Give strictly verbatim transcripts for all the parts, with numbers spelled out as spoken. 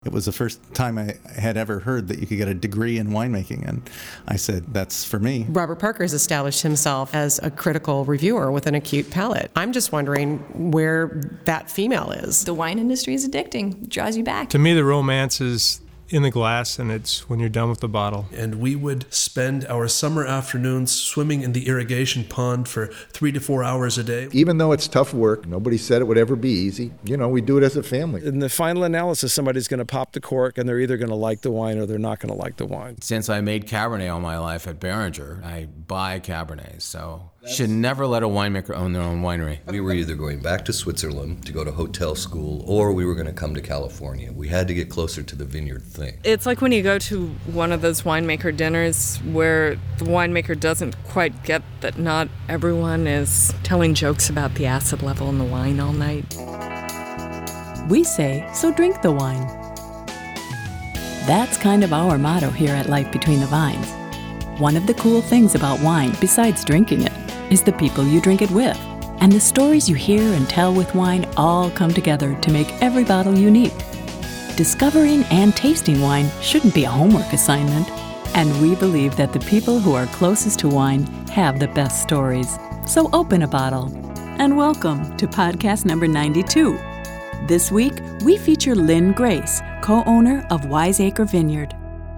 It was the first time I had ever heard that you could get a degree in winemaking, and I said, that's for me. Robert Parker has established himself as a critical reviewer with an acute palate. I'm just wondering where that female is. The wine industry is addicting. It draws you back. To me, the romance is in the glass, and it's when you're done with the bottle. And we would spend our summer afternoons swimming in the irrigation pond for three to four hours a day. Even though it's tough work, nobody said it would ever be easy. You know, we do it as a family. In the final analysis, somebody's going to pop the cork, and they're either going to like the wine or they're not going to like the wine. Since I made Cabernet all my life at Beringer, I buy Cabernets, so should never let a winemaker own their own winery. We were either going back to Switzerland to go to hotel school, or we were going to come to California. We had to get closer to the vineyard thing. It's like when you go to one of those winemaker dinners where the winemaker doesn't quite get that not everyone is telling jokes about the acid level in the wine all night. We say, so drink the wine. That's kind of our motto here at Life Between the Vines. One of the cool things about wine, besides drinking it, is the people you drink it with. And the stories you hear and tell with wine all come together to make every bottle unique. Discovering and tasting wine shouldn't be a homework assignment. And we believe that the people who are closest to wine have the best stories. So open a bottle. And welcome to podcast number ninety-two. This week, we feature Lynn Grace, co-owner of Wiseacre Vineyard.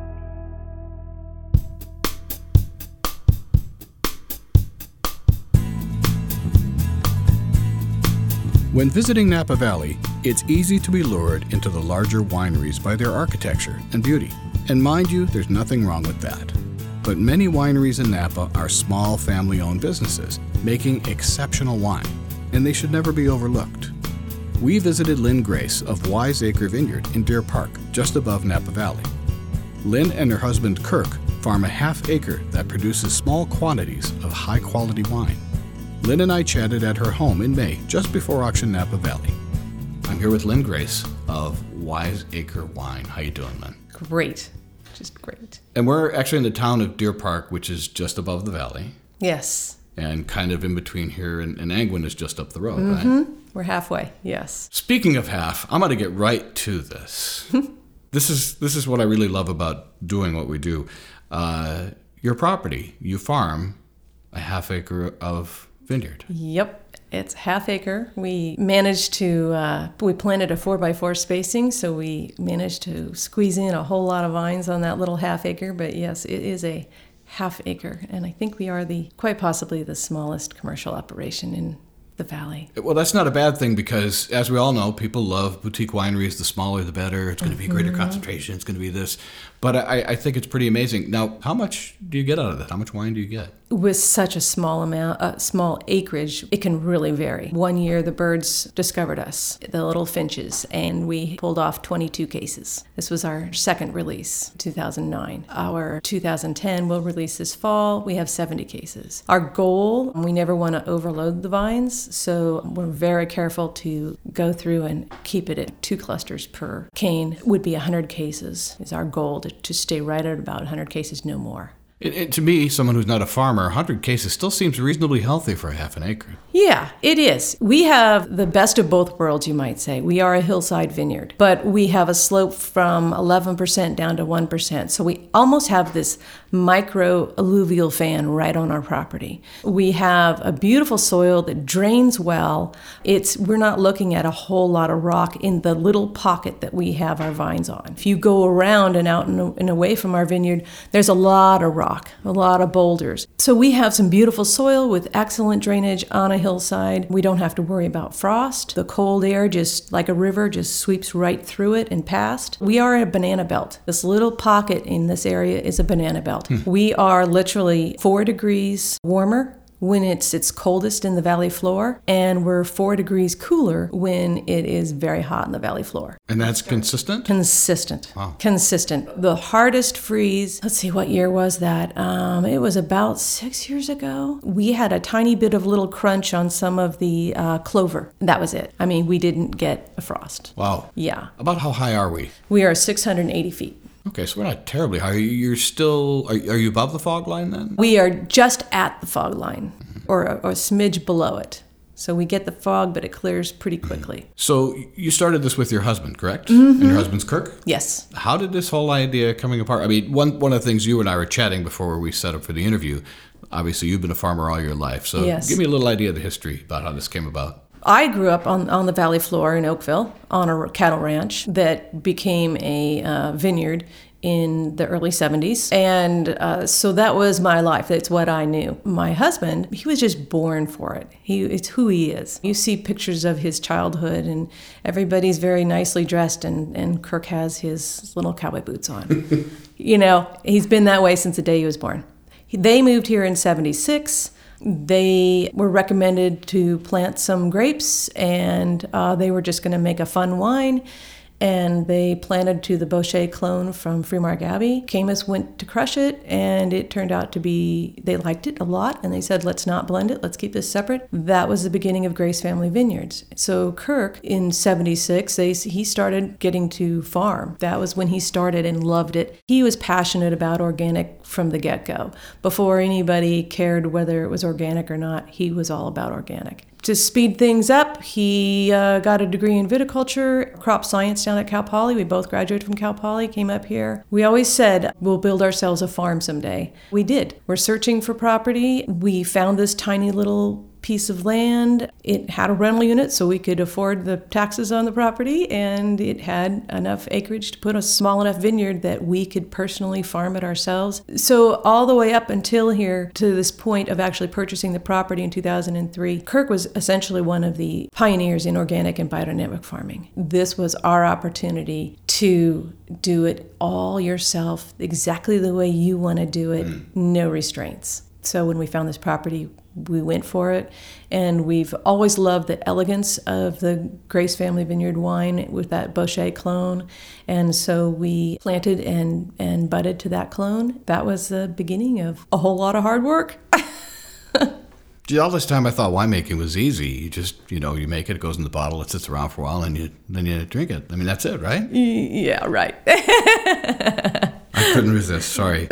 When visiting Napa Valley, it's easy to be lured into the larger wineries by their architecture and beauty. And mind you, there's nothing wrong with that. But many wineries in Napa are small family-owned businesses making exceptional wine, and they should never be overlooked. We visited Lynn Grace of Wiseacre Vineyard in Deer Park, just above Napa Valley. Lynn and her husband Kirk farm a half acre that produces small quantities of high-quality wine. Lynn and I chatted at her home in May, just before Auction Napa Valley. I'm here with Lynn Grace of Wiseacre Wine. How you doing, Lynn? Great. Just great. And we're actually in the town of Deer Park, which is just above the valley. Yes. And kind of in between here and, and Angwin is just up the road, Mm-hmm. right? We're halfway, yes. Speaking of half, I'm going to get right to this. This is this is what I really love about doing what we do. Uh, your property, you farm a half acre of vineyard. Yep, it's half acre. We managed to, uh, we planted a four by four spacing, so we managed to squeeze in a whole lot of vines on that little half acre, but yes, it is a half acre, and I think we are the, quite possibly the smallest commercial operation in the valley. Well, that's not a bad thing because, as we all know, people love boutique wineries. The smaller, the better. It's going to be greater Mm-hmm. concentration. It's going to be this. But I, I think it's pretty amazing. Now, how much do you get out of that? How much wine do you get? With such a small amount, uh, small acreage, it can really vary. One year, the birds discovered us, the little finches, and we pulled off twenty-two cases. This was our second release, two thousand nine. Our two thousand ten will release this fall. We have seventy cases. Our goal, we never want to overload the vines, so we're very careful to go through and keep it at two clusters per cane. Would be one hundred cases is our goal, to, to stay right at about one hundred cases, no more. It, it, to me, someone who's not a farmer, one hundred cases still seems reasonably healthy for a half an acre. Yeah, it is. We have the best of both worlds, you might say. We are a hillside vineyard, but we have a slope from eleven percent down to one percent. So we almost have this micro alluvial fan right on our property. We have a beautiful soil that drains well. It's we're not looking at a whole lot of rock in the little pocket that we have our vines on. If you go around and out and, and away from our vineyard, there's a lot of rock, a lot of boulders. So we have some beautiful soil with excellent drainage on a hillside. We don't have to worry about frost. The cold air, just like a river, just sweeps right through it and past. We are a banana belt. This little pocket in this area is a banana belt. Hmm. We are literally four degrees warmer when it's its coldest in the valley floor, and we're four degrees cooler when it is very hot in the valley floor. And that's consistent? Consistent. Wow. Consistent. The hardest freeze, let's see, what year was that? Um, it was about six years ago. We had a tiny bit of little crunch on some of the uh, clover. That was it. I mean, we didn't get a frost. Wow. Yeah. About how high are we? We are six hundred eighty feet. Okay, so we're not terribly high. You're still, are, are you above the fog line then? We are just at the fog line, or, or a smidge below it. So we get the fog, but it clears pretty quickly. So you started this with your husband, correct? Mm-hmm. And your husband's Kirk? Yes. How did this whole idea coming apart? I mean, one one of the things you and I were chatting before we set up for the interview, obviously you've been a farmer all your life. So yes. give me a little idea of the history about how this came about. I grew up on, on the valley floor in Oakville on a cattle ranch that became a uh, vineyard in the early seventies. And uh, so that was my life. That's what I knew. My husband, he was just born for it. He, it's who he is. You see pictures of his childhood and everybody's very nicely dressed and, and Kirk has his little cowboy boots on. You know, he's been that way since the day he was born. They moved here in seventy-six. They were recommended to plant some grapes, and uh, they were just going to make a fun wine. And they planted to the Bochet clone from Freemark Abbey. Caymus went to crush it, and it turned out to be, they liked it a lot, and they said, let's not blend it, let's keep this separate. That was the beginning of Grace Family Vineyards. So Kirk, in seventy-six, they, he started getting to farm. That was when he started and loved it. He was passionate about organic from the get-go. Before anybody cared whether it was organic or not, he was all about organic. To speed things up, he uh, got a degree in viticulture, crop science down at Cal Poly. We both graduated from Cal Poly, came up here. We always said, we'll build ourselves a farm someday. We did. We're searching for property. We found this tiny little piece of land. It had a rental unit so we could afford the taxes on the property, and it had enough acreage to put a small enough vineyard that we could personally farm it ourselves. So all the way up until here to this point of actually purchasing the property in two thousand three, Kirk was essentially one of the pioneers in organic and biodynamic farming. This was our opportunity to do it all yourself, exactly the way you want to do it, no restraints. So when we found this property, we went for it, and we've always loved the elegance of the Grace Family Vineyard wine with that Bochet clone, and so we planted and, and budded to that clone. That was the beginning of a whole lot of hard work. Gee, all this time I thought winemaking was easy. You just, you know, you make it, it goes in the bottle, it sits around for a while, and you then you drink it. I mean, that's it, right? Yeah, right. I couldn't resist, sorry.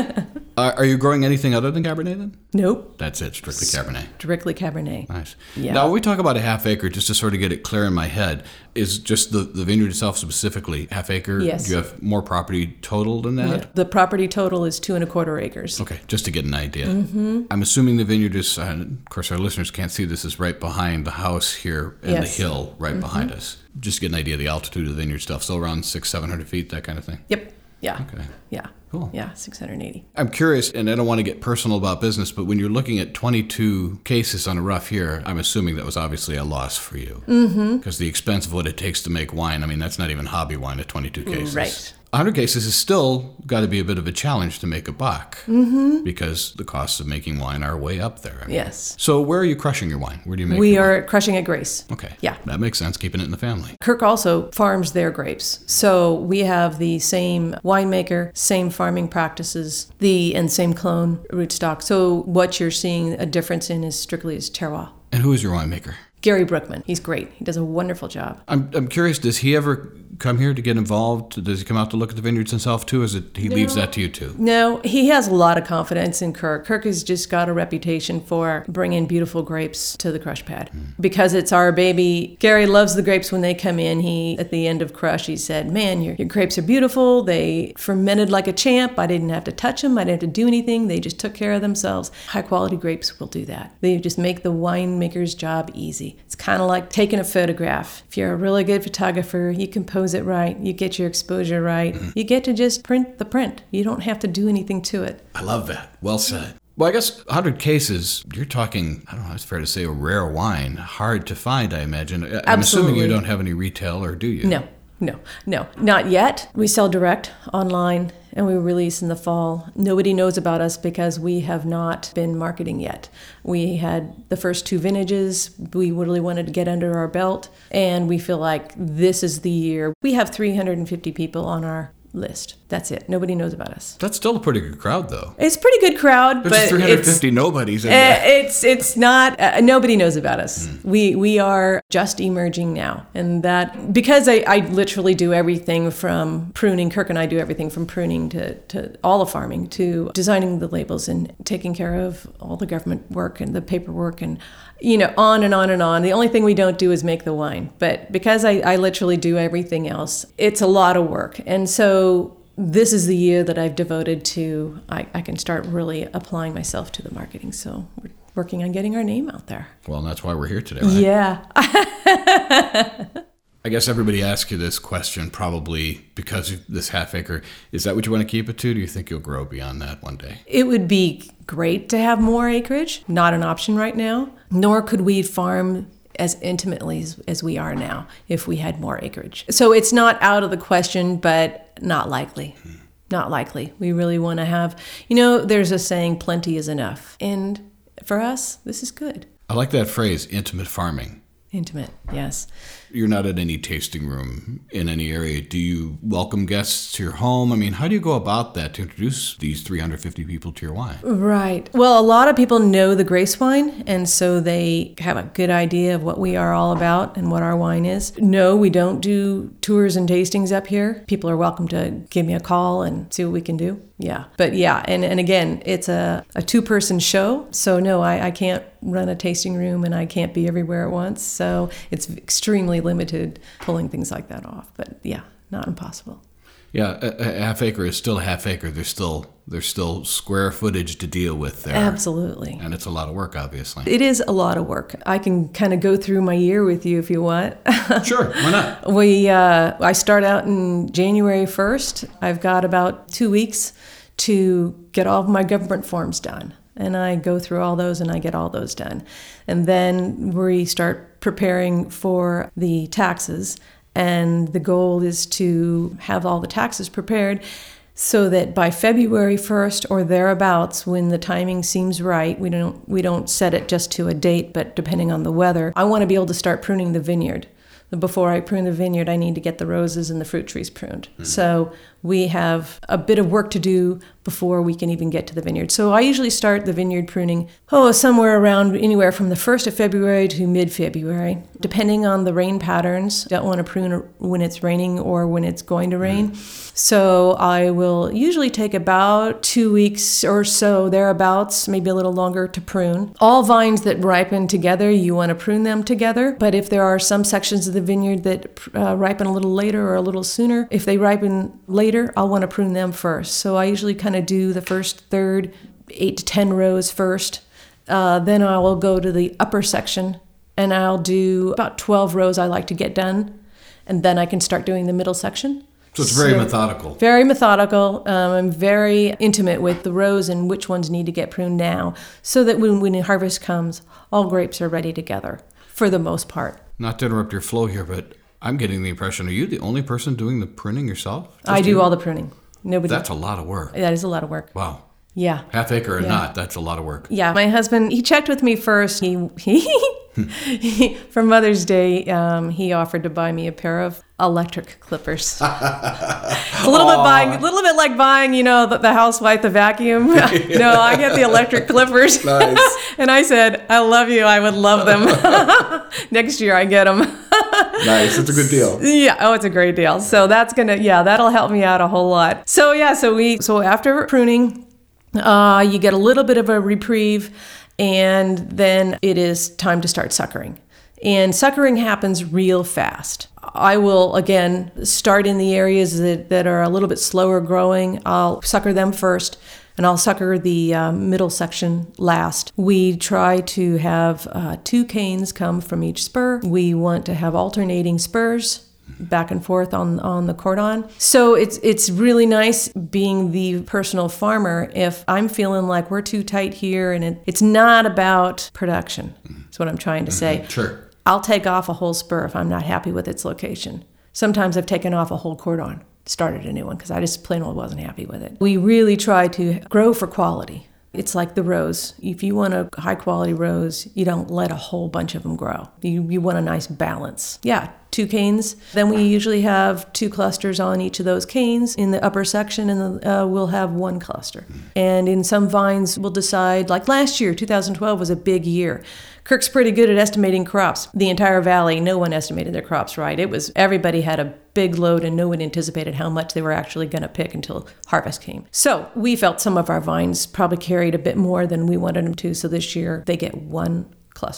Uh, are you growing anything other than Cabernet then? Nope. That's it, strictly Cabernet. Strictly Cabernet. Nice. Yeah. Now, when we talk about a half acre, just to sort of get it clear in my head, is just the, the vineyard itself specifically half acre? Yes. Do you have more property total than that? Yeah. The property total is two and a quarter acres. Okay, just to get an idea. Mm-hmm. I'm assuming the vineyard is, uh, of course, our listeners can't see this, is right behind the house here and Yes. the hill right Mm-hmm. behind us. Just to get an idea of the altitude of the vineyard stuff. Still around six, seven hundred feet, that kind of thing? Yep. Yeah. Okay. Yeah. Cool. Yeah, six hundred eighty. I'm curious, and I don't want to get personal about business, but when you're looking at twenty-two cases on a rough year, I'm assuming that was obviously a loss for you. Mm-hmm. Because the expense of what it takes to make wine, I mean, that's not even hobby wine at twenty-two cases. Right. one hundred cases is still got to be a bit of a challenge to make a buck. Mm-hmm. Because the costs of making wine are way up there. I mean. Yes. So where are you crushing your wine? Where do you make We your are wine? crushing at Grace. Okay. Yeah. That makes sense, keeping it in the family. Kirk also farms their grapes. So we have the same winemaker, same farming practices, the and same clone rootstock. So what you're seeing a difference in is strictly his terroir. And who is your winemaker? Gary Brookman. He's great. He does a wonderful job. I'm I'm curious, does he ever come here to get involved? Does he come out to look at the vineyards himself too, or is it he No. leaves that to you too? No, he has a lot of confidence in Kirk. Kirk has just got a reputation for bringing beautiful grapes to the crush pad. Mm. Because it's our baby. Gary loves the grapes when they come in. He, at the end of crush, he said, man, your, your grapes are beautiful. They fermented like a champ. I didn't have to touch them. I didn't have to do anything. They just took care of themselves. High quality grapes will do that. They just make the winemaker's job easy. It's kind of like taking a photograph. If you're a really good photographer, you can pose it right. You get your exposure right. Mm-hmm. You get to just print the print. You don't have to do anything to it. I love that. Well said. Well, I guess one hundred cases, you're talking, I don't know, it's fair to say a rare wine. Hard to find, I imagine. I'm Absolutely. assuming you don't have any retail, or do you? No, no, no. Not yet. We sell direct online and we release in the fall. Nobody knows about us because we have not been marketing yet. We had the first two vintages. We really wanted to get under our belt, and we feel like this is the year. We have three hundred fifty people on our list. That's it. Nobody knows about us. That's still a pretty good crowd, though. It's a pretty good crowd, There's but three hundred fifty it's, nobodies in uh, there. It's it's not. Uh, nobody knows about us. Mm. We we are just emerging now, and that because I, I literally do everything from pruning. Kirk and I do everything from pruning to to all the farming to designing the labels and taking care of all the government work and the paperwork and you know, on and on and on. The only thing we don't do is make the wine. But because I, I literally do everything else, it's a lot of work. And so this is the year that I've devoted to, I, I can start really applying myself to the marketing. So we're working on getting our name out there. Well, and that's why we're here today, right? Yeah. I guess everybody asks you this question probably because of this half acre. Is that what you want to keep it to? Do you think you'll grow beyond that one day? It would be great to have more acreage. Not an option right now. Nor could we farm as intimately as, as we are now if we had more acreage. So it's not out of the question, but not likely. Hmm. Not likely. We really want to have, you know, there's a saying, plenty is enough. And for us, this is good. I like that phrase, intimate farming. Intimate, yes. You're not at any tasting room in any area. Do you welcome guests to your home? I mean, how do you go about that to introduce these three hundred fifty people to your wine? Right. Well, a lot of people know the Grace wine, and so they have a good idea of what we are all about and what our wine is. No, we don't do tours and tastings up here. People are welcome to give me a call and see what we can do. Yeah. But yeah, and, and again, it's a, a two-person show, so no, I, I can't run a tasting room and I can't be everywhere at once, so it's extremely limited pulling things like that off. But yeah, not impossible. Yeah, a, a half acre is still a half acre. There's still there's still square footage to deal with there. Absolutely. And it's a lot of work, obviously. It is a lot of work. I can kind of go through my year with you if you want. Sure, why not? We uh, I start out in January first. I've got about two weeks to get all of my government forms done. And I go through all those and I get all those done. And then we start preparing for the taxes. And the goal is to have all the taxes prepared so that by February first or thereabouts, when the timing seems right, we don't we don't set it just to a date, but depending on the weather, I want to be able to start pruning the vineyard. Before I prune the vineyard, I need to get the roses and the fruit trees pruned. Mm. So we have a bit of work to do before we can even get to the vineyard. So I usually start the vineyard pruning, oh, somewhere around anywhere from the first of February to mid-February, depending on the rain patterns. Don't want to prune when it's raining or when it's going to rain. Mm. So I will usually take about two weeks or so, thereabouts, maybe a little longer to prune. All vines that ripen together, you want to prune them together. But if there are some sections of the vineyard that uh, ripen a little later or a little sooner, if they ripen later, I'll want to prune them first. So I usually kind of do the first third, eight to ten rows first. Uh, then I will go to the upper section and I'll do about twelve rows I like to get done. And then I can start doing the middle section. So it's very so, methodical. Very methodical. Um, I'm very intimate with the rows and which ones need to get pruned now so that when, when harvest comes, all grapes are ready together for the most part. Not to interrupt your flow here, but I'm getting the impression, are you the only person doing the pruning yourself? Just I do you? all the pruning. Nobody. That's a lot of work. That is a lot of work. Wow. Yeah. Half acre or yeah. not, that's a lot of work. Yeah. My husband, he checked with me first. He, he, he for Mother's Day, um, he offered to buy me a pair of electric clippers. a little bit buying, a little bit like buying, you know, the, the housewife, the vacuum. No, I get the electric clippers. Nice. And I said, I love you. I would love them. Next year I get them. Nice. It's a good deal. Yeah. Oh, it's a great deal. So that's going to, yeah, that'll help me out a whole lot. So yeah, so we, so after pruning, uh, you get a little bit of a reprieve and then it is time to start suckering. And suckering happens real fast. I will, again, start in the areas that, that are a little bit slower growing. I'll sucker them first, and I'll sucker the uh, middle section last. We try to have uh, two canes come from each spur. We want to have alternating spurs back and forth on, on the cordon. So it's it's really nice being the personal farmer if I'm feeling like we're too tight here, and it, it's not about production. That's what I'm trying to say. Sure. I'll take off a whole spur if I'm not happy with its location. Sometimes I've taken off a whole cordon, started a new one, because I just plain old wasn't happy with it. We really try to grow for quality. It's like the rose. If you want a high quality rose, you don't let a whole bunch of them grow. You, you want a nice balance. Yeah, two canes. Then we usually have two clusters on each of those canes in the upper section, and uh, we'll have one cluster. And in some vines, we'll decide, like last year, two thousand twelve was a big year. Kirk's pretty good at estimating crops. The entire valley, no one estimated their crops right. It was, everybody had a big load and no one anticipated how much they were actually going to pick until harvest came. So we felt some of our vines probably carried a bit more than we wanted them to. So this year they get one cluster.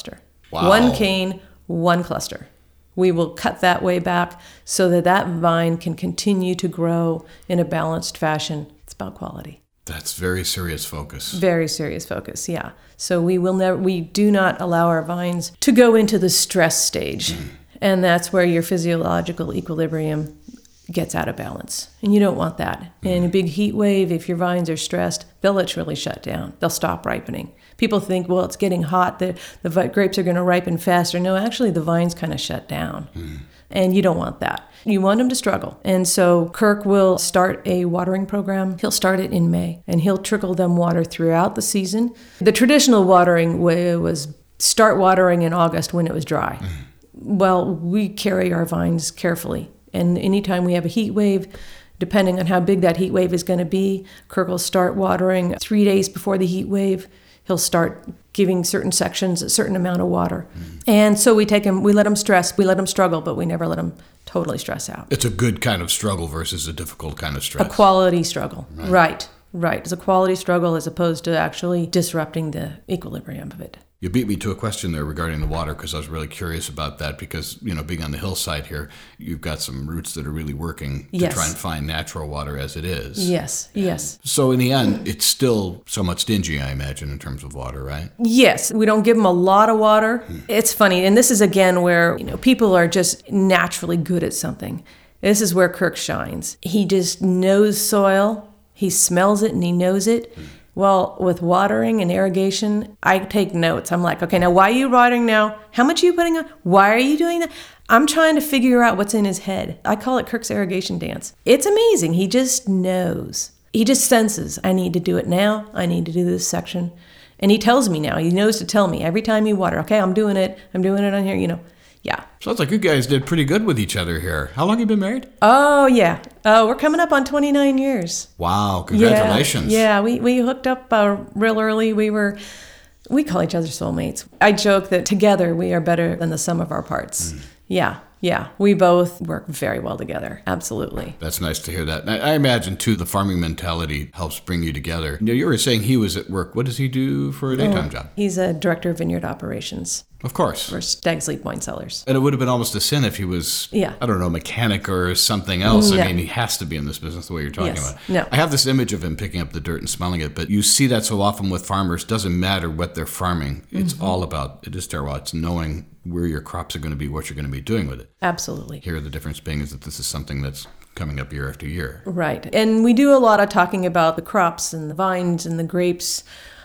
Wow. One cane, one cluster. We will cut that way back so that that vine can continue to grow in a balanced fashion. It's about quality. That's very serious focus. Very serious focus, yeah. So we will never, we do not allow our vines to go into the stress stage. Mm. And that's where your physiological equilibrium gets out of balance. And you don't want that. Mm. In a big heat wave, if your vines are stressed, they'll literally shut down. They'll stop ripening. People think, well, it's getting hot, the, the grapes are going to ripen faster. No, actually, the vines kind of shut down. Mm. And you don't want that. You want them to struggle. And so Kirk will start a watering program. He'll start it in May, and he'll trickle them water throughout the season. The traditional watering way was start watering in August when it was dry. Mm. Well, we carry our vines carefully. And anytime we have a heat wave, depending on how big that heat wave is going to be, Kirk will start watering three days before the heat wave. He'll start giving certain sections a certain amount of water. Mm. And so we take him, we let him stress, we let him struggle, but we never let him totally stress out. It's a good kind of struggle versus a difficult kind of stress. A quality struggle. Right. Right. Right. It's a quality struggle as opposed to actually disrupting the equilibrium of it. You beat me to a question there regarding the water because I was really curious about that because, you know, being on the hillside here, you've got some roots that are really working to yes. try and find natural water as it is. Yes, yes. So in the end, it's still somewhat stingy, I imagine, in terms of water, right? Yes. We don't give them a lot of water. Hmm. It's funny. And this is, again, where, you know, people are just naturally good at something. This is where Kirk shines. He just knows soil. He smells it and he knows it. Hmm. Well, with watering and irrigation, I take notes. I'm like, okay, now why are you watering now? How much are you putting on? Why are you doing that? I'm trying to figure out what's in his head. I call it Kirk's irrigation dance. It's amazing. He just knows. He just senses, I need to do it now. I need to do this section. And he tells me now. He knows to tell me every time you water, okay, I'm doing it. I'm doing it on here, you know. Yeah. Sounds like you guys did pretty good with each other here. How long have you been married? Oh, yeah. Uh, we're coming up on twenty-nine years. Wow. Congratulations. Yeah, yeah we, we hooked up uh, real early. We were, we call each other soulmates. I joke that together we are better than the sum of our parts. Mm. Yeah. Yeah, we both work very well together. Absolutely. That's nice to hear that. I imagine, too, the farming mentality helps bring you together. You know, you were saying he was at work. What does he do for a daytime oh, job? He's a director of vineyard operations. Of course. For Stag's Leap Wine Cellars. And it would have been almost a sin if he was, yeah. I don't know, mechanic or something else. No. I mean, he has to be in this business the way you're talking yes. about. No. I have this image of him picking up the dirt and smelling it, but you see that so often with farmers. Doesn't matter what they're farming. It's mm-hmm. all about, it is terroir. It's knowing where your crops are going to be, what you're going to be doing with it. Absolutely. Here, the difference being is that this is something that's coming up year after year. Right. And we do a lot of talking about the crops and the vines and the grapes,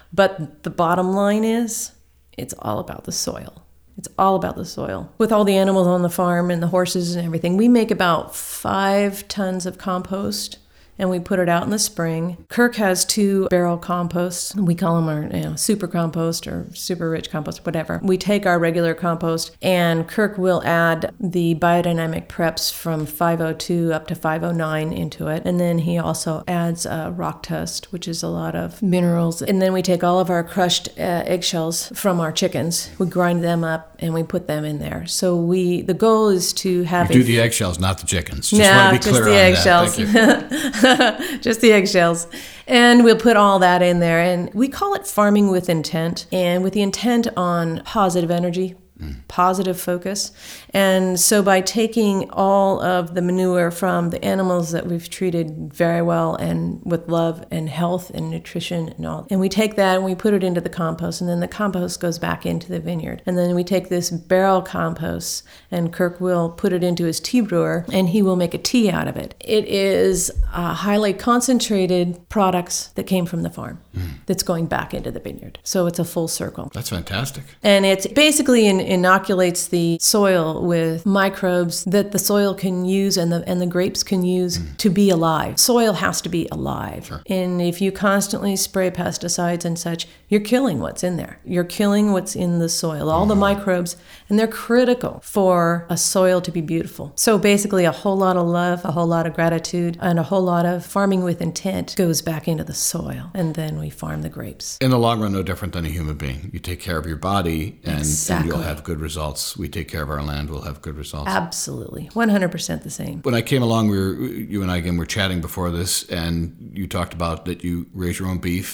but the bottom line is it's all about the soil. It's all about the soil. With all the animals on the farm and the horses and everything, we make about five tons of compost, and we put it out in the spring. Kirk has two barrel composts. We call them our you know, super compost or super rich compost, whatever. We take our regular compost, and Kirk will add the biodynamic preps from five oh two up to five oh nine into it. And then he also adds uh, rock dust, which is a lot of minerals. And then we take all of our crushed uh, eggshells from our chickens. We grind them up, and we put them in there. So we the goal is to have... You do the eggshells, not the chickens. Just no, want to be clear just the on eggshells. That. Thank you. Just the eggshells. And we'll put all that in there. And we call it farming with intent, and with the intent on positive energy, mm. positive focus. And so by taking all of the manure from the animals that we've treated very well and with love and health and nutrition and all, and we take that and we put it into the compost, and then the compost goes back into the vineyard. And then we take this barrel compost, and Kirk will put it into his tea brewer, and he will make a tea out of it. It is uh, highly concentrated products that came from the farm mm. that's going back into the vineyard. So it's a full circle. That's fantastic. And it basically in, inoculates the soil with microbes that the soil can use and the and the grapes can use mm. to be alive. Soil has to be alive. Sure. And if you constantly spray pesticides and such, you're killing what's in there. You're killing what's in the soil, all mm. the microbes, and they're critical for a soil to be beautiful. So basically a whole lot of love, a whole lot of gratitude, and a whole lot of farming with intent goes back into the soil, and then we farm the grapes. In the long run, no different than a human being. You take care of your body, and, exactly. and you'll have good results. We take care of our land, we'll have good results. Absolutely. one hundred percent the same. When I came along, we were, you and I again were chatting before this, and you talked about that you raise your own beef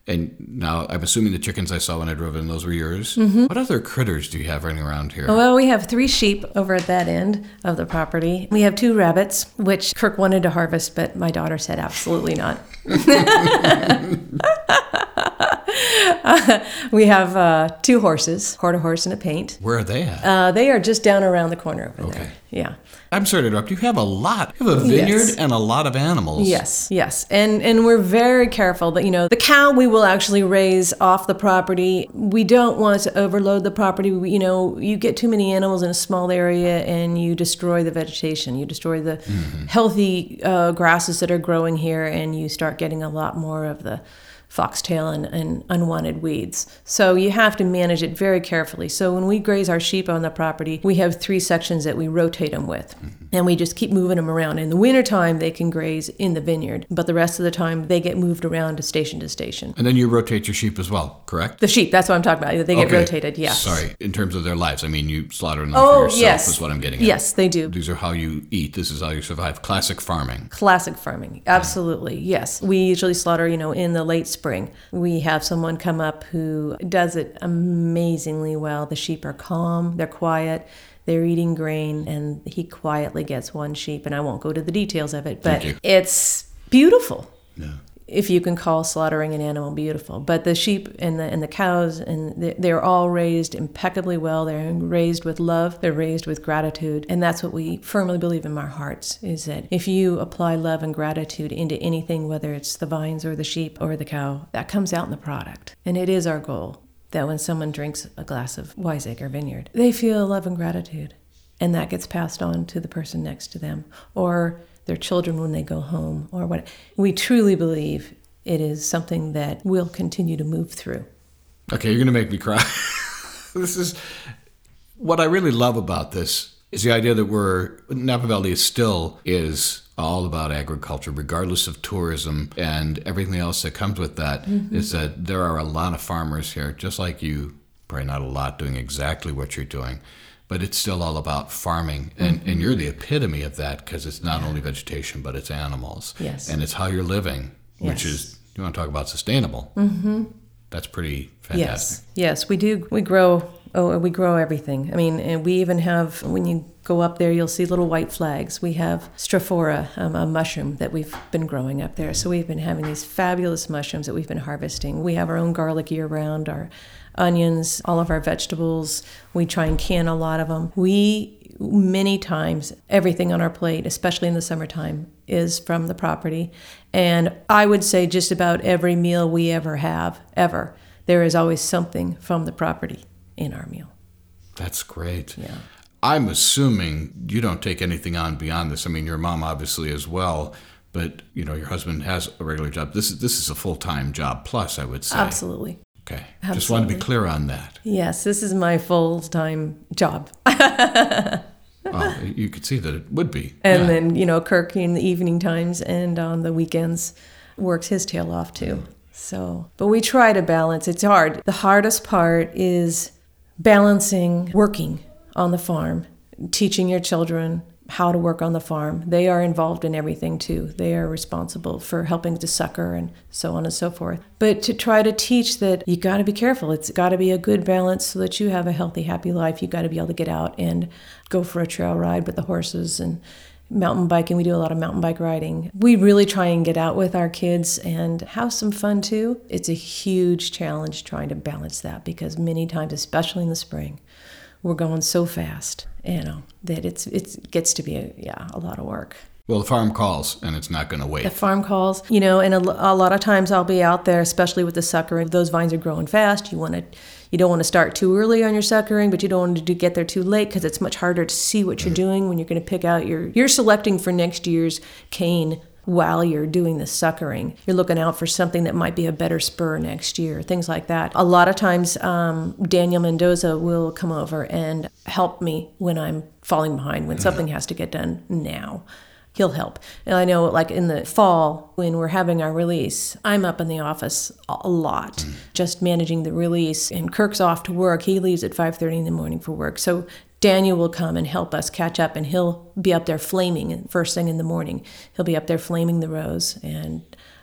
And now I'm assuming the chickens I saw when I drove in, those were yours. Mm-hmm. What other critters do you have running around here? Well, we have three sheep over at that end of the property. We have two rabbits, which Kirk wanted to harvest, but my daughter said absolutely not. uh, we have uh, two horses, quarter horse and a paint. Where are they at? Uh, they are just down around the corner over Okay. there. Yeah. I'm sorry to interrupt. You have a lot. You have a vineyard Yes. and a lot of animals. Yes, yes. And and we're very careful that, you know, the cow we will actually raise off the property. We don't want to overload the property. We, you know, you get too many animals in a small area and you destroy the vegetation. You destroy the mm-hmm. healthy uh, grasses that are growing here, and you start getting a lot more of the foxtail and, and unwanted weeds. So you have to manage it very carefully. So when we graze our sheep on the property, we have three sections that we rotate them with. Mm-hmm. And we just keep moving them around. In the wintertime, they can graze in the vineyard, but the rest of the time, they get moved around to station to station. And then you rotate your sheep as well, correct? The sheep, that's what I'm talking about. They get Okay. rotated, yes. Sorry, in terms of their lives. I mean, you slaughter them Oh, for yourself yes. is what I'm getting at. Yes, they do. These are how you eat. This is how you survive. Classic farming. Classic farming, absolutely, yes. We usually slaughter, you know, in the late spring. We have someone come up who does it amazingly well. The sheep are calm, they're quiet, they're eating grain, and he quietly gets one sheep, and I won't go to the details of it, but it's beautiful. Yeah. If you can call slaughtering an animal beautiful. But the sheep and the and the cows, and they're all raised impeccably well. They're raised with love. They're raised with gratitude. And that's what we firmly believe in our hearts, is that if you apply love and gratitude into anything, whether it's the vines or the sheep or the cow, that comes out in the product. And it is our goal that when someone drinks a glass of Wiseacre Vineyard, they feel love and gratitude. And that gets passed on to the person next to them, or their children when they go home, or what. We truly believe it is something that we'll continue to move through. Okay, you're going to make me cry. This is what I really love about this is the idea that we're Napa Valley is still is all about agriculture, regardless of tourism and everything else that comes with that. Mm-hmm. Is that there are a lot of farmers here, just like you, probably not a lot doing exactly what you're doing. But it's still all about farming. And, mm-hmm. and you're the epitome of that, because it's not yeah. only vegetation, but it's animals. Yes. And it's how you're living, yes. which is, you want to talk about sustainable. Mm-hmm. That's pretty fantastic. Yes, yes, we do. We grow, oh, we grow everything. I mean, and we even have, when you go up there, you'll see little white flags. We have Stropharia, um, a mushroom that we've been growing up there. So we've been having these fabulous mushrooms that we've been harvesting. We have our own garlic year-round, our onions, all of our vegetables. We try and can a lot of them. We, many times, everything on our plate, especially in the summertime, is from the property. And I would say just about every meal we ever have, ever, there is always something from the property in our meal. That's great. Yeah. I'm assuming you don't take anything on beyond this. I mean, your mom obviously as well, but you know, your husband has a regular job. This is this is a full-time job plus, I would say. Absolutely. Okay. Absolutely. Just wanted to be clear on that. Yes, this is my full-time job. Well, you could see that it would be. And yeah. then, you know, Kirk in the evening times and on the weekends works his tail off too. So, but we try to balance. It's hard. The hardest part is balancing working on the farm, teaching your children how to work on the farm. They are involved in everything too. They are responsible for helping to sucker and so on and so forth. But to try to teach that you got to be careful. It's got to be a good balance so that you have a healthy, happy life. You got to be able to get out and go for a trail ride with the horses and mountain biking. We do a lot of mountain bike riding. We really try and get out with our kids and have some fun too. It's a huge challenge trying to balance that, because many times, especially in the spring, we're going so fast, you know, that it's it gets to be a, yeah a lot of work. Well, the farm calls, and it's not going to wait. The farm calls, you know, and a, a lot of times I'll be out there, especially with the suckering. Those vines are growing fast. You want to, you don't want to start too early on your suckering, but you don't want to get there too late, because it's much harder to see what you're doing when you're going to pick out your. You're selecting for next year's cane while you're doing the suckering. You're looking out for something that might be a better spur next year, things like that. A lot of times, um, Daniel Mendoza will come over and help me when I'm falling behind, when something has to get done now. He'll help. And I know, like in the fall, when we're having our release, I'm up in the office a lot, mm. just managing the release. And Kirk's off to work. He leaves at five thirty in the morning for work. So Daniel will come and help us catch up, and he'll be up there flaming first thing in the morning. He'll be up there flaming the rows and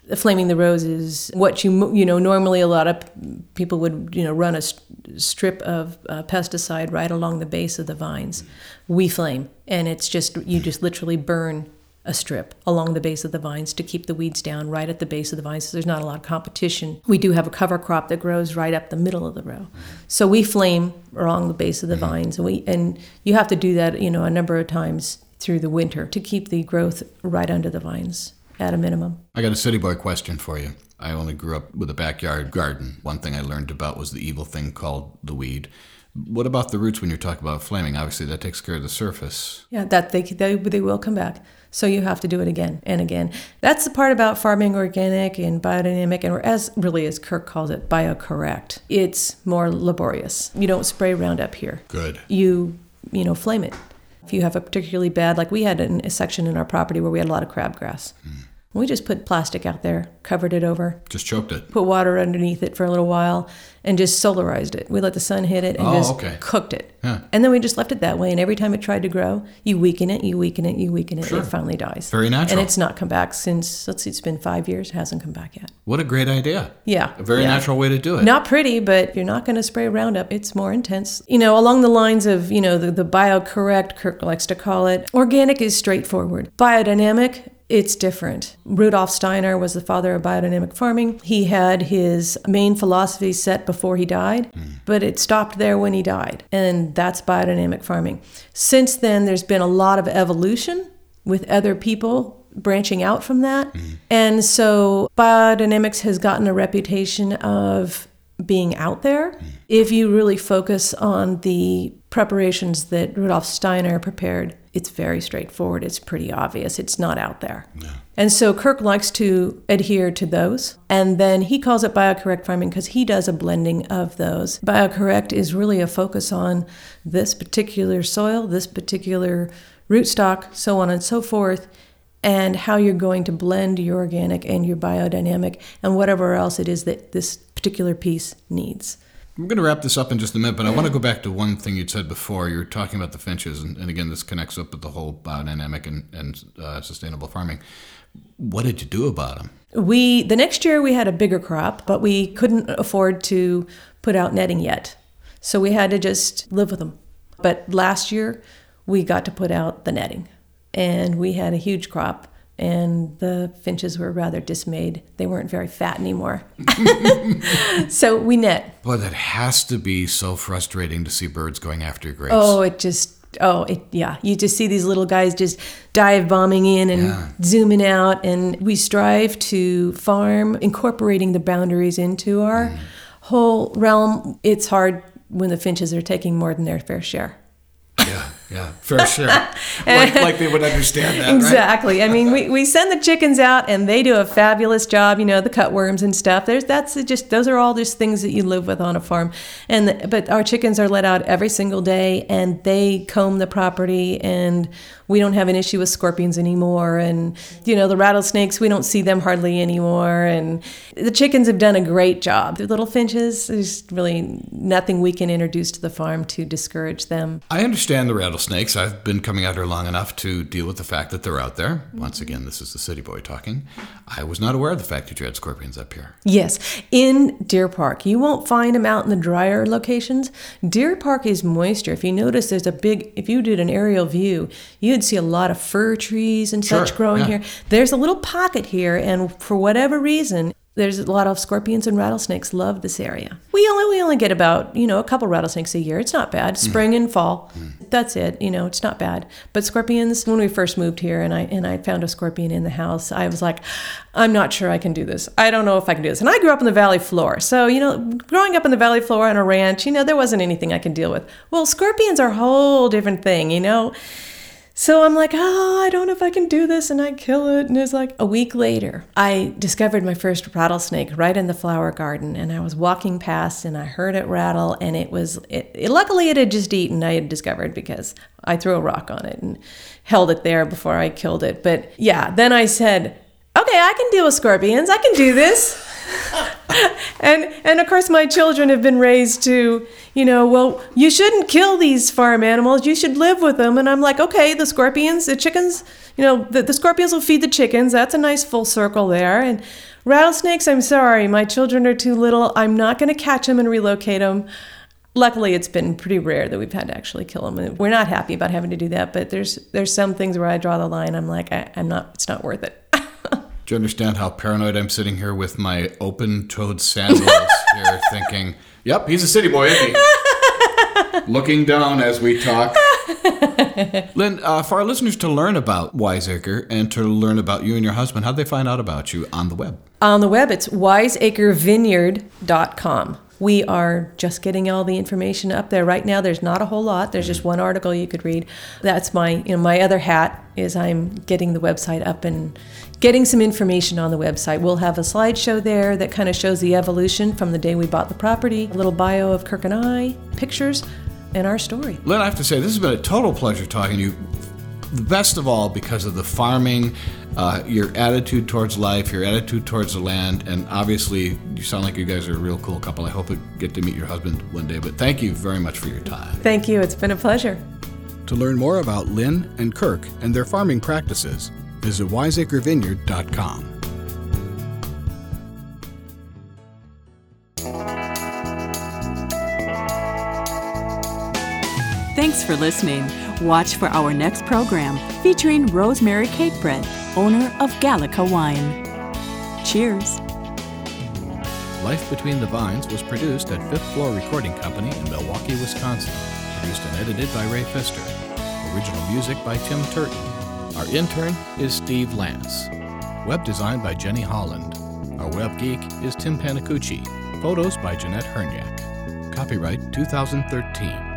Flaming the Rose is what you, you know, normally a lot of people would, you know, run a st- strip of uh, pesticide right along the base of the vines. We flame, and it's just, you just literally burn a strip along the base of the vines to keep the weeds down right at the base of the vines, so there's not a lot of competition. We do have a cover crop that grows right up the middle of the row. So we flame along the base of the vines, and we and you have to do that, you know, a number of times through the winter to keep the growth right under the vines at a minimum. I got a city boy question for you. I only grew up with a backyard garden. One thing I learned about was the evil thing called the weed. What about the roots when you're talking about flaming? Obviously, that takes care of the surface. Yeah, that they they, they will come back. So you have to do it again and again. That's the part about farming organic and biodynamic, and as really as Kirk calls it, biocorrect. It's more laborious. You don't spray Roundup here. Good. You, you know, flame it. If you have a particularly bad, like we had an, a section in our property where we had a lot of crabgrass. Mm. We just put plastic out there, covered it over. Just choked it. Put water underneath it for a little while and just solarized it. We let the sun hit it and oh, just okay. cooked it. Yeah. And then we just left it that way. And every time it tried to grow, you weaken it, you weaken it, you weaken it, sure. it finally dies. Very natural. And it's not come back since, let's see, it's been five years. It hasn't come back yet. What a great idea. Yeah. A very yeah. natural way to do it. Not pretty, but if you're not going to spray Roundup, it's more intense. You know, along the lines of, you know, the, the biocorrect, Kirk likes to call it, organic is straightforward. Biodynamic, it's different. Rudolf Steiner was the father of biodynamic farming. He had his main philosophy set before he died, mm. but it stopped there when he died. And that's biodynamic farming. Since then, there's been a lot of evolution with other people branching out from that. Mm. And so biodynamics has gotten a reputation of being out there. Mm. If you really focus on the preparations that Rudolf Steiner prepared, it's very straightforward. It's pretty obvious. It's not out there. Yeah. And so Kirk likes to adhere to those. And then he calls it biocorrect farming because he does a blending of those. Biocorrect is really a focus on this particular soil, this particular rootstock, so on and so forth, and how you're going to blend your organic and your biodynamic and whatever else it is that this particular piece needs. We're going to wrap this up in just a minute, but I want to go back to one thing you'd said before. You were talking about the finches, and, and again, this connects up with the whole biodynamic and, and uh, sustainable farming. What did you do about them? We the next year we had a bigger crop, but we couldn't afford to put out netting yet, so we had to just live with them. But last year we got to put out the netting, and we had a huge crop. And the finches were rather dismayed. They weren't very fat anymore. So we net. Boy, that has to be so frustrating to see birds going after your grapes. Oh, it just, oh, it, yeah. You just see these little guys just dive bombing in and yeah. zooming out. And we strive to farm, incorporating the boundaries into our mm. whole realm. It's hard when the finches are taking more than their fair share. Yeah, yeah, for sure. like, like they would understand that, exactly. Right? I mean, we, we send the chickens out, and they do a fabulous job. You know, the cutworms and stuff. There's that's just those are all just things that you live with on a farm. And the, but our chickens are let out every single day, and they comb the property, and we don't have an issue with scorpions anymore. And you know, the rattlesnakes, we don't see them hardly anymore. And the chickens have done a great job. The little finches, there's really nothing we can introduce to the farm to discourage them. I understand the rattlesnakes. I've been coming out here long enough to deal with the fact that they're out there. Once again, this is the city boy talking. I was not aware of the fact that you had scorpions up here. Yes, in Deer Park. You won't find them out in the drier locations. Deer Park is moisture. If you notice, there's a big, if you did an aerial view, you'd see a lot of fir trees and sure, such growing yeah. here. There's a little pocket here, and for whatever reason, there's a lot of scorpions and rattlesnakes love this area. We only we only get about, you know, a couple rattlesnakes a year. It's not bad. Spring mm. and fall. Mm. That's it. You know, it's not bad. But scorpions, when we first moved here and I and I found a scorpion in the house, I was like, I'm not sure I can do this. I don't know if I can do this. And I grew up on the valley floor. So, you know, growing up on the valley floor on a ranch, you know, there wasn't anything I could deal with. Well, scorpions are a whole different thing, you know. So I'm like, oh, I don't know if I can do this, and I kill it. And it's like a week later, I discovered my first rattlesnake right in the flower garden, and I was walking past, and I heard it rattle, and it was, it, it, luckily it had just eaten, I had discovered, because I threw a rock on it and held it there before I killed it. But yeah, then I said, okay, I can deal with scorpions. I can do this. and and of course my children have been raised to, you know, well, you shouldn't kill these farm animals, you should live with them. And I'm like, okay, the scorpions, the chickens, you know, the, the scorpions will feed the chickens. That's a nice full circle there. And rattlesnakes, I'm sorry, my children are too little. I'm not going to catch them and relocate them. Luckily, it's been pretty rare that we've had to actually kill them. And we're not happy about having to do that, but there's there's some things where I draw the line. I'm like, I, I'm not, it's not worth it. Do you understand how paranoid I'm sitting here with my open-toed sandals here thinking, yep, he's a city boy, isn't he? Looking down as we talk. Lynn, uh, for our listeners to learn about Wiseacre and to learn about you and your husband, how'd they find out about you on the web? On the web, it's wiseacre vineyard dot com. We are just getting all the information up there. Right now, there's not a whole lot. There's just one article you could read. That's my, you know, my other hat is I'm getting the website up and getting some information on the website. We'll have a slideshow there that kind of shows the evolution from the day we bought the property, a little bio of Kirk and I, pictures, and our story. Lynn, I have to say, this has been a total pleasure talking to you. The best of all because of the farming, uh, your attitude towards life, your attitude towards the land, and obviously you sound like you guys are a real cool couple. I hope I get to meet your husband one day, but thank you very much for your time. Thank you. It's been a pleasure. To learn more about Lynn and Kirk and their farming practices, visit wiseacre vineyard dot com. Thanks for listening. Watch for our next program featuring Rosemary Cakebread, owner of Gallica Wine. Cheers. Life Between the Vines was produced at Fifth Floor Recording Company in Milwaukee, Wisconsin. Produced and edited by Ray Pfister. Original music by Tim Turton. Our intern is Steve Lance. Web design by Jenny Holland. Our web geek is Tim Panicucci. Photos by Jeanette Herniak. Copyright two thousand thirteen.